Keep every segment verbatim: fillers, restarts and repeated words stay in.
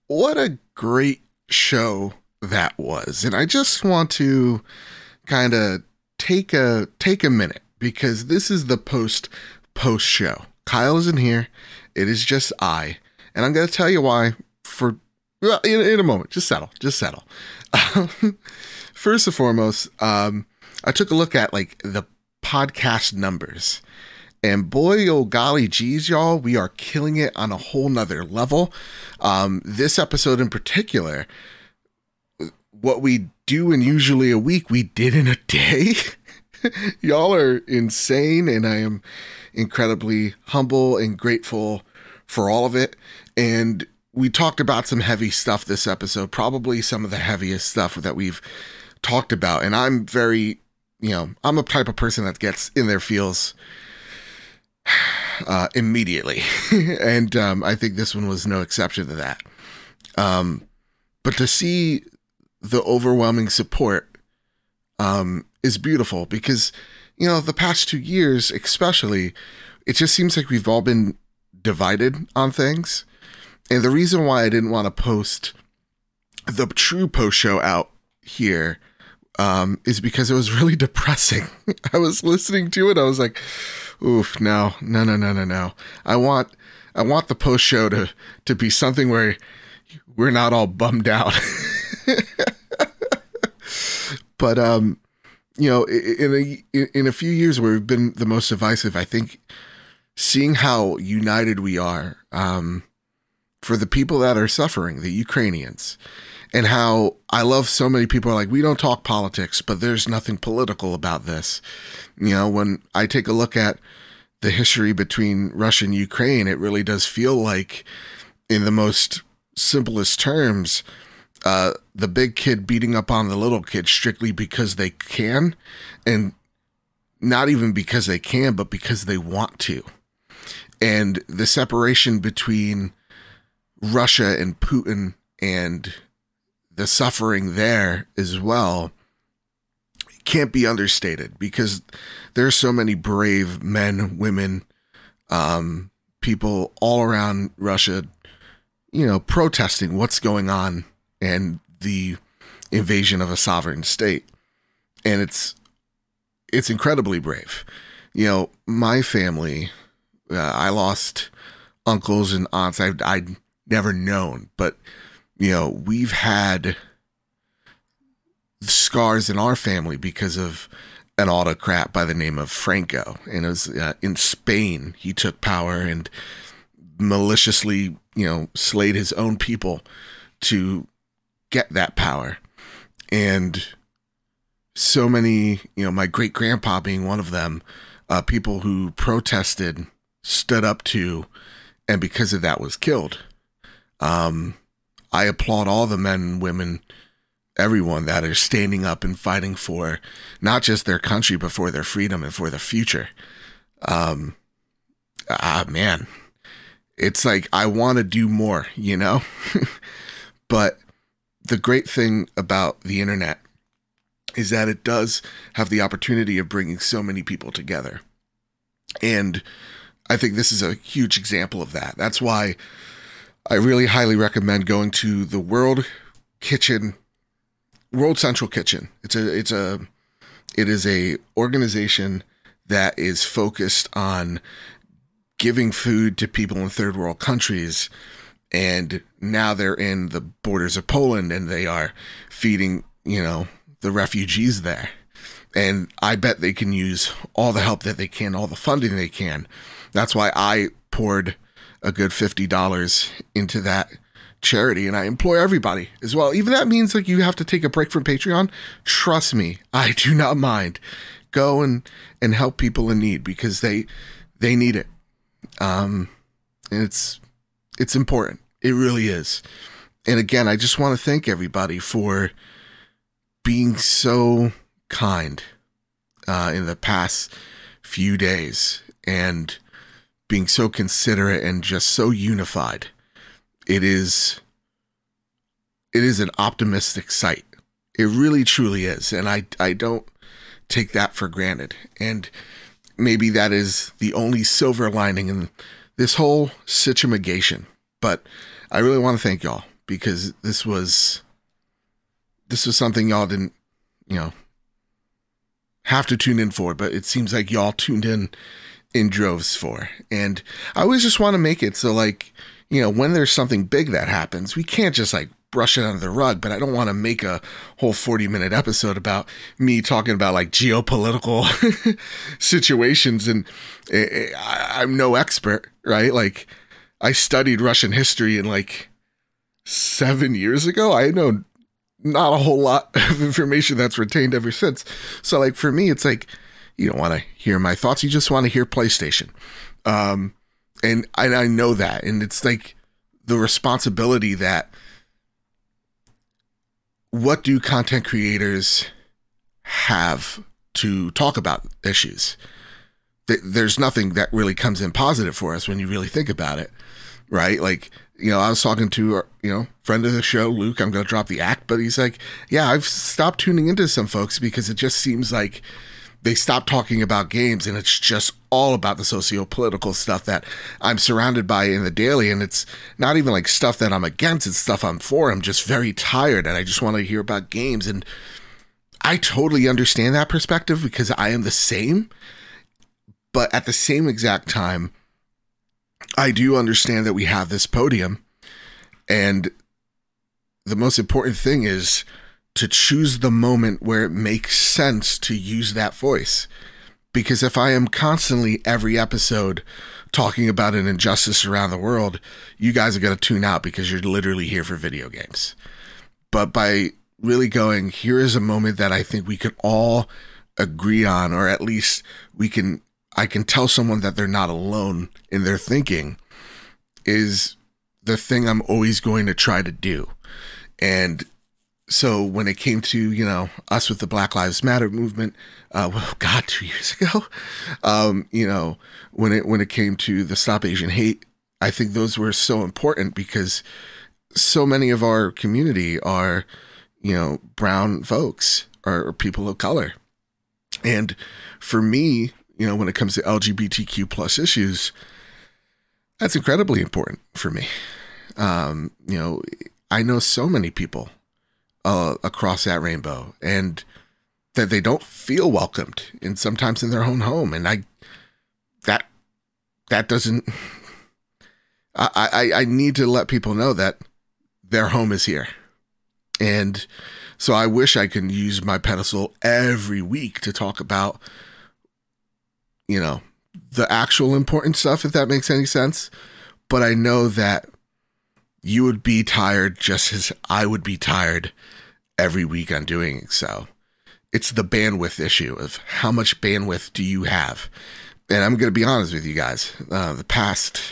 what a great show that was. And I just want to kind of take a take a minute because this is the post post show. Kyle isn't here. It is just I. And I'm going to tell you why for well, in, in a moment. Just settle. Just settle. First and foremost, um, I took a look at like the podcast numbers. And boy, oh golly geez, y'all, we are killing it on a whole nother level. Um, this episode in particular, what we do in usually a week, we did in a day. Y'all are insane, and I am incredibly humble and grateful for all of it. And we talked about some heavy stuff this episode, probably some of the heaviest stuff that we've talked about. And I'm very, you know, I'm the type of person that gets in their feels uh, immediately. and um, I think this one was no exception to that. Um, but to see the overwhelming support um, is beautiful because, you know, the past two years, especially, it just seems like we've all been divided on things. And the reason why I didn't want to post the true post show out here um, is because it was really depressing. I was listening to it. I was like, oof, no, no, no, no, no, no. I want, I want the post show to, to be something where we're not all bummed out. But, um, you know, in a, in a few years where we've been the most divisive, I think seeing how united we are, um, for the people that are suffering, the Ukrainians, and how I love so many people are like, we don't talk politics, but there's nothing political about this. You know, when I take a look at the history between Russia and Ukraine, it really does feel like, in the most simplest terms, uh, the big kid beating up on the little kid strictly because they can, and not even because they can, but because they want to. And the separation between Russia and Putin and the suffering there as well can't be understated because there's so many brave men, women, um, people all around Russia, you know, protesting what's going on and the invasion of a sovereign state. And it's, it's incredibly brave. You know, my family, uh, I lost uncles and aunts I I'd never known, but you know, we've had scars in our family because of an autocrat by the name of Franco. And it was uh, in Spain, he took power and maliciously, you know, slayed his own people to get that power. And so many, you know, my great grandpa being one of them, uh, people who protested, stood up to, and because of that was killed. Um, I applaud all the men, women, everyone that are standing up and fighting for not just their country, but for their freedom and for the future. Um, ah, man, it's like, I want to do more, you know, but the great thing about the internet is that it does have the opportunity of bringing so many people together. And I think this is a huge example of that. That's why I really highly recommend going to the World Kitchen, World Central Kitchen. It's a, it's a, it is a organization that is focused on giving food to people in third world countries. And now they're in the borders of Poland and they are feeding, you know, the refugees there. And I bet they can use all the help that they can, all the funding they can. That's why I poured a good fifty dollars into that charity. And I implore everybody as well. Even that means like you have to take a break from Patreon. Trust me, I do not mind. Go and, and help people in need because they, they need it. Um, and it's, it's important. It really is. And again, I just want to thank everybody for being so kind, uh, in the past few days and being so considerate and just so unified. It is, it is an optimistic sight. It really, truly is. And I, I don't take that for granted. And maybe that is the only silver lining in this whole situation. But I really want to thank y'all because this was this was something y'all didn't, you know, have to tune in for, but it seems like y'all tuned in in droves for. And I always just want to make it so, like, you know, when there's something big that happens, we can't just like brush it under the rug, but I don't want to make a whole forty minute episode about me talking about like geopolitical situations. And I, I'm no expert, right? Like, I studied Russian history in like seven years ago. I know not a whole lot of information that's retained ever since. So like for me, it's like, you don't want to hear my thoughts. You just want to hear PlayStation. Um, and I, I know that. And it's like the responsibility that, what do content creators have to talk about issues? There's nothing that really comes in positive for us when you really think about it, right? Like, you know, I was talking to, you know, friend of the show, Luke, I'm going to drop the act, but he's like, yeah, I've stopped tuning into some folks because it just seems like they stopped talking about games and it's just all about the socio-political stuff that I'm surrounded by in the daily. And it's not even like stuff that I'm against, it's stuff I'm for. I'm just very tired and I just want to hear about games. And I totally understand that perspective because I am the same. But at the same exact time, I do understand that we have this podium. And the most important thing is to choose the moment where it makes sense to use that voice. Because if I am constantly every episode talking about an injustice around the world, you guys are going to tune out because you're literally here for video games. But by really going, here is a moment that I think we could all agree on, or at least we can, I can tell someone that they're not alone in their thinking, is the thing I'm always going to try to do. And so when it came to, you know, us with the Black Lives Matter movement, uh, well, God, two years ago, um, you know, when it, when it came to the Stop Asian Hate, I think those were so important because so many of our community are, you know, brown folks or, or people of color. And for me, you know, when it comes to L G B T Q plus issues, that's incredibly important for me. Um, you know, I know so many people Uh, across that rainbow, and that they don't feel welcomed, and sometimes in their own home. And I, that, that doesn't, I, I, I need to let people know that their home is here. And so I wish I could use my pedestal every week to talk about, you know, the actual important stuff, if that makes any sense. But I know that you would be tired just as I would be tired every week on doing so. It's the bandwidth issue of how much bandwidth do you have? And I'm going to be honest with you guys. Uh, the past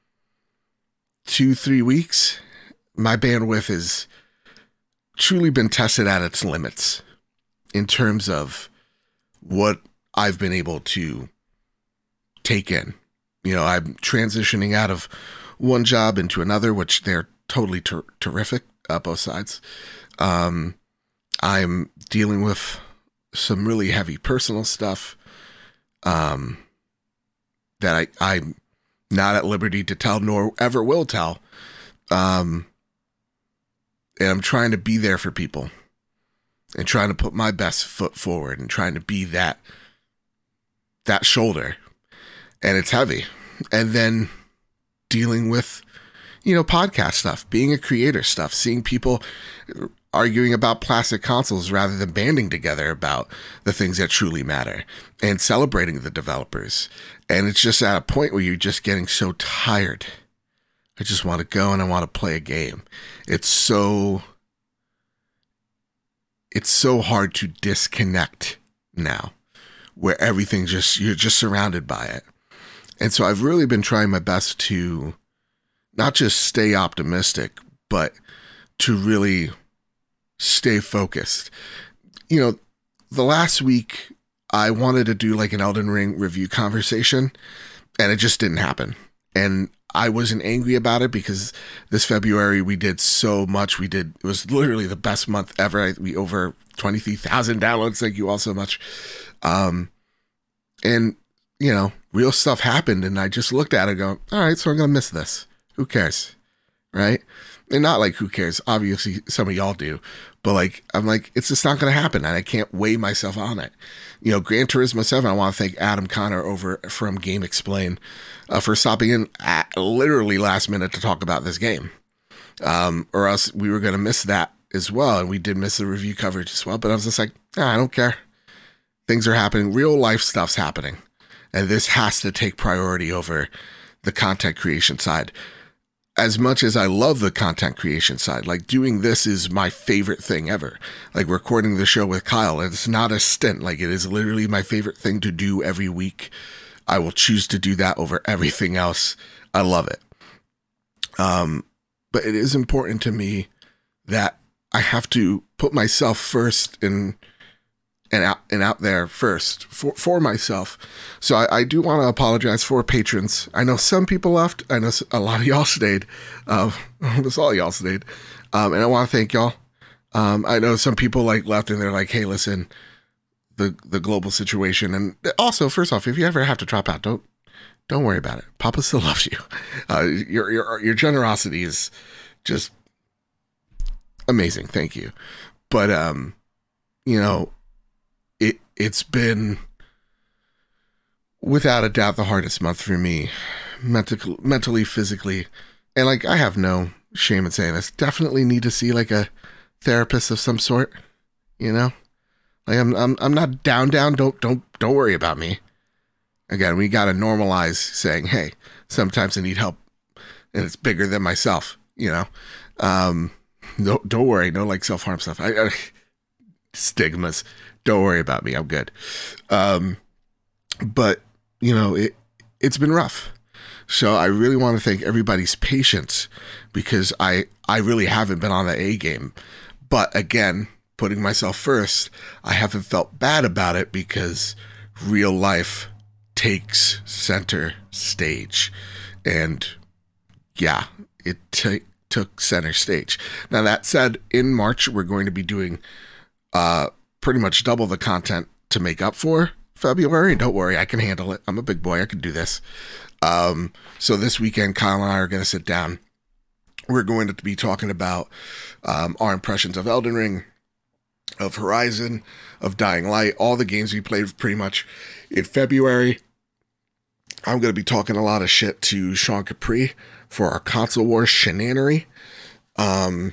two, three weeks, my bandwidth has truly been tested at its limits in terms of what I've been able to take in. You know, I'm transitioning out of one job into another, which they're totally ter- terrific, uh, both sides. Um, I'm dealing with some really heavy personal stuff, um, that I, I'm not at liberty to tell, nor ever will tell. Um, and I'm trying to be there for people and trying to put my best foot forward and trying to be that, that shoulder. And it's heavy. And then dealing with, you know, podcast stuff, being a creator stuff, seeing people arguing about plastic consoles rather than banding together about the things that truly matter and celebrating the developers. And it's just at a point where you're just getting so tired. I just want to go and I want to play a game. It's so, it's so hard to disconnect now, where everything just, you're just surrounded by it. And so I've really been trying my best to not just stay optimistic, but to really stay focused. You know, the last week I wanted to do like an Elden Ring review conversation and it just didn't happen. And I wasn't angry about it because this February we did so much. We did, it was literally the best month ever. We over twenty-three thousand downloads. Thank you all so much. Um, and you know, real stuff happened and I just looked at it and go, all right, so I'm going to miss this. Who cares? right? And not like, who cares? Obviously, some of y'all do. But like, I'm like, it's just not going to happen. And I can't weigh myself on it. You know, Gran Turismo seven, I want to thank Adam Connor over from Game Explain uh, for stopping in at literally last minute to talk about this game. Um, or else we were going to miss that as well. And we did miss the review coverage as well. But I was just like, nah, I don't care. Things are happening. Real life stuff's happening. And this has to take priority over the content creation side. As much as I love the content creation side, like doing this is my favorite thing ever. Like recording the show with Kyle, it's not a stint. Like it is literally my favorite thing to do every week. I will choose to do that over everything else. I love it. Um, but it is important to me that I have to put myself first in and out and out there first for, for myself. So I, I do want to apologize for patrons. I know some people left. I know a lot of y'all stayed. Um, almost all y'all stayed. Um, and I want to thank y'all. Um, I know some people like left and they're like, hey, listen, the, the global situation. And also, first off, if you ever have to drop out, don't, don't worry about it. Papa still loves you. Uh, your, your, your generosity is just amazing. Thank you. But, um, you know, It, it's been, without a doubt, the hardest month for me, mental, mentally, physically. And, like, I have no shame in saying this. Definitely need to see, like, a therapist of some sort, you know? Like, I'm I'm, I'm not down, down. Don't, don't, don't worry about me. Again, we got to normalize saying, hey, sometimes I need help, and it's bigger than myself, you know? Um, no, don't worry. No, like, self-harm stuff. I, I stigmas. Don't worry about me. I'm good. Um, but, you know, it, it's been rough. So I really want to thank everybody's patience because I, I really haven't been on the A game. But again, putting myself first, I haven't felt bad about it because real life takes center stage. And yeah, it t- took center stage. Now, that said, in March, we're going to be doing uh, pretty much double the content to make up for February. Don't worry, I can handle it. I'm a big boy. I can do this. Um, so this weekend, Kyle and I are going to sit down. We're going to be talking about um, our impressions of Elden Ring, of Horizon, of Dying Light, all the games we played pretty much in February. I'm going to be talking a lot of shit to Sean Capri for our console wars shenanery. Um,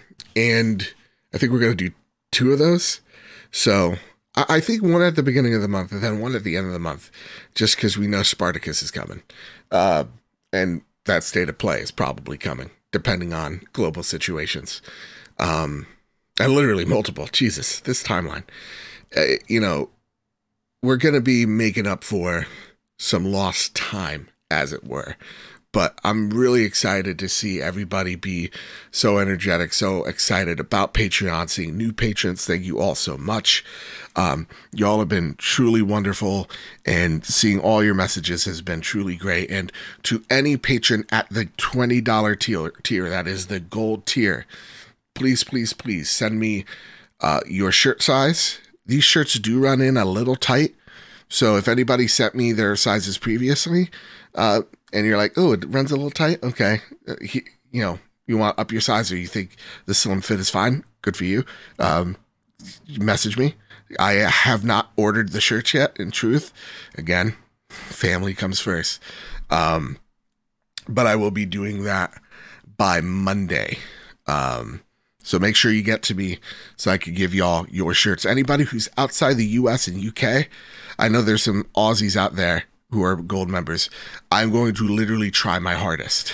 and I think we're going to do two of those. So I, I think one at the beginning of the month and then one at the end of the month, just because we know Spartacus is coming. Uh, and that state of play is probably coming, depending on global situations. Um, and literally multiple. Jesus, this timeline. Uh, you know, we're going to be making up for some lost time, as it were. But I'm really excited to see everybody be so energetic, so excited about Patreon, seeing new patrons. Thank you all so much. Um, y'all have been truly wonderful, and seeing all your messages has been truly great. And to any patron at the twenty dollars tier, tier that is the gold tier, please, please, please send me uh, your shirt size. These shirts do run in a little tight. So if anybody sent me their sizes previously, uh, and you're like, oh, it runs a little tight. Okay. Uh, he, you know, you want up your size or you think the slim fit is fine. Good for you. Um, message me. I have not ordered the shirts yet. In truth, again, family comes first. Um, but I will be doing that by Monday. Um, so make sure you get to me so I can give y'all your shirts. Anybody who's outside the U S and U K, I know there's some Aussies out there who are gold members. I'm going to literally try my hardest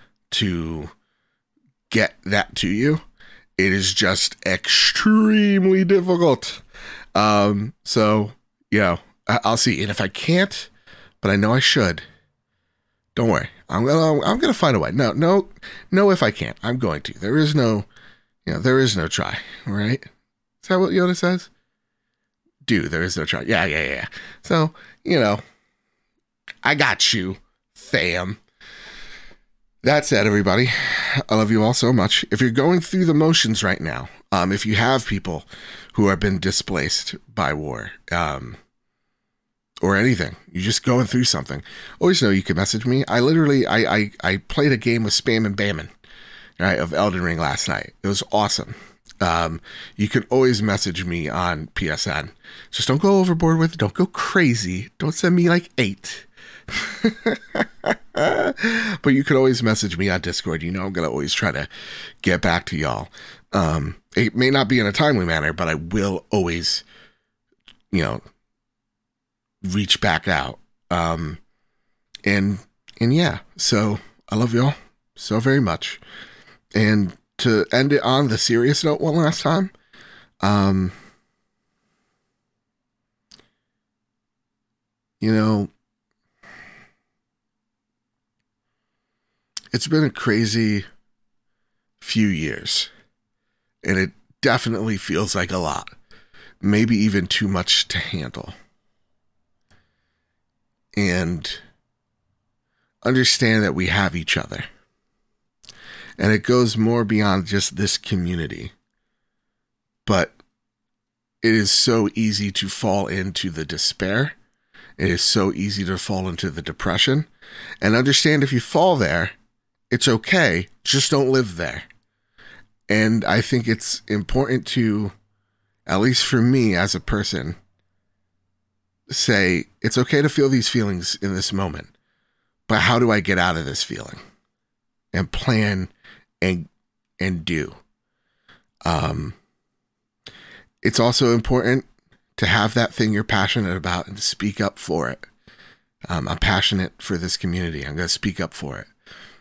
to get that to you. It is just extremely difficult. Um, so, you know, I'll see. And if I can't, but I know I should, don't worry. I'm gonna, I'm gonna find a way. No, no, no, if I can't, I'm going to. There is no, you know, there is no try, right? Is that what Yoda says? Do, there is no try. Yeah, yeah, yeah. So, you know, I got you, fam. That said, everybody, I love you all so much. If you're going through the motions right now, um, if you have people who have been displaced by war, um, or anything, you're just going through something, always know you can message me. I literally, I, I, I played a game with Spam and Bammin', right, of Elden Ring last night. It was awesome. Um, you can always message me on P S N. Just don't go overboard with it. Don't go crazy. Don't send me like eight. But you can always message me on Discord. You know I'm going to always try to get back to y'all. Um, it may not be in a timely manner, but I will always, you know, reach back out. Um, and, and yeah, so I love y'all so very much. And to end it on the serious note one last time, um, you know, it's been a crazy few years, and it definitely feels like a lot, maybe even too much to handle. And understand that we have each other. And it goes more beyond just this community. But it is so easy to fall into the despair. It is so easy to fall into the depression. And understand if you fall there, it's okay. Just don't live there. And I think it's important to, at least for me as a person, say it's okay to feel these feelings in this moment. But how do I get out of this feeling? And plan and and do. Um, it's also important to have that thing you're passionate about and speak up for it. Um, I'm passionate for this community. I'm going to speak up for it.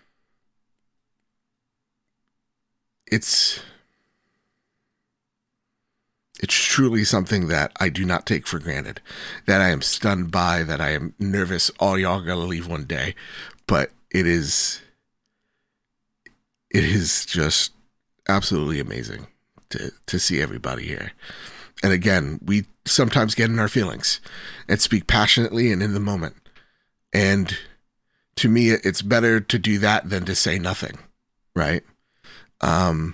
It's it's truly something that I do not take for granted, that I am stunned by, that I am nervous all y'all gotta leave one day, but it is it is just absolutely amazing to to see everybody here. And again, we sometimes get in our feelings and speak passionately and in the moment. And to me, it's better to do that than to say nothing, right? Um,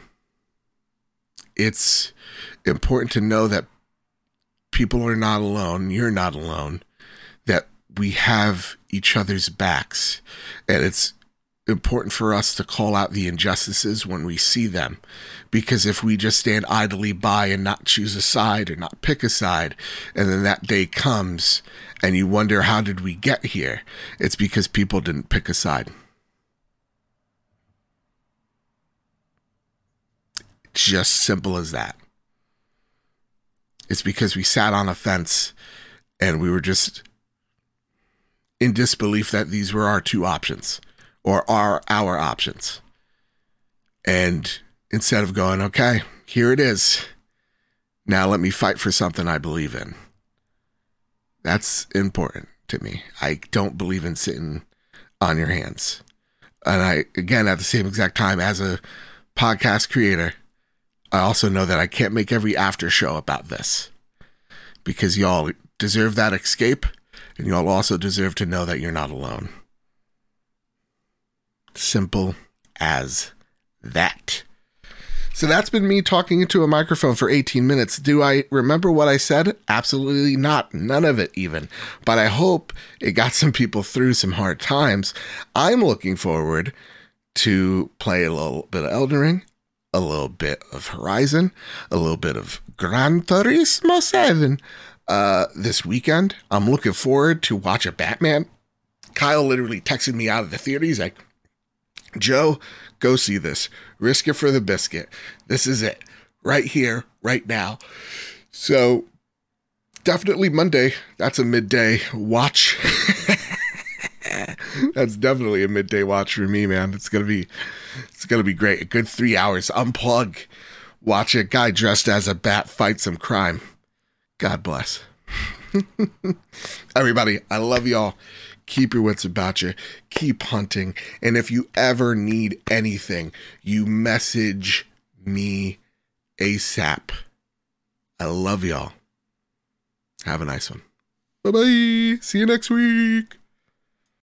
it's important to know that people are not alone. You're not alone. That we have each other's backs. And it's important for us to call out the injustices when we see them. Because if we just stand idly by and not choose a side or not pick a side, and then that day comes and you wonder, how did we get here? It's because people didn't pick a side. Just simple as that. It's because we sat on a fence and we were just in disbelief that these were our two options or are our options. And instead of going, okay, here it is. Now let me fight for something I believe in. That's important to me. I don't believe in sitting on your hands. And I, again, at the same exact time, as a podcast creator, I also know that I can't make every after show about this, because y'all deserve that escape, and y'all also deserve to know that you're not alone. Simple as that. So that's been me talking into a microphone for eighteen minutes. Do I remember what I said? Absolutely not. None of it even. But I hope it got some people through some hard times. I'm looking forward to play a little bit of Elden Ring, a little bit of Horizon, a little bit of Gran Turismo seven uh, this weekend. I'm looking forward to watch a Batman. Kyle literally texted me out of the theater. He's like, Joe, go see this. Risk it for the biscuit. This is it. Right here, right now. So definitely Monday. That's a midday watch. That's definitely a midday watch for me, man. It's gonna be, it's gonna be great. A good three hours. Unplug. Watch a guy dressed as a bat fight some crime. God bless. Everybody, I love y'all. Keep your wits about you. Keep hunting. And if you ever need anything, you message me ASAP. I love y'all. Have a nice one. Bye-bye. See you next week.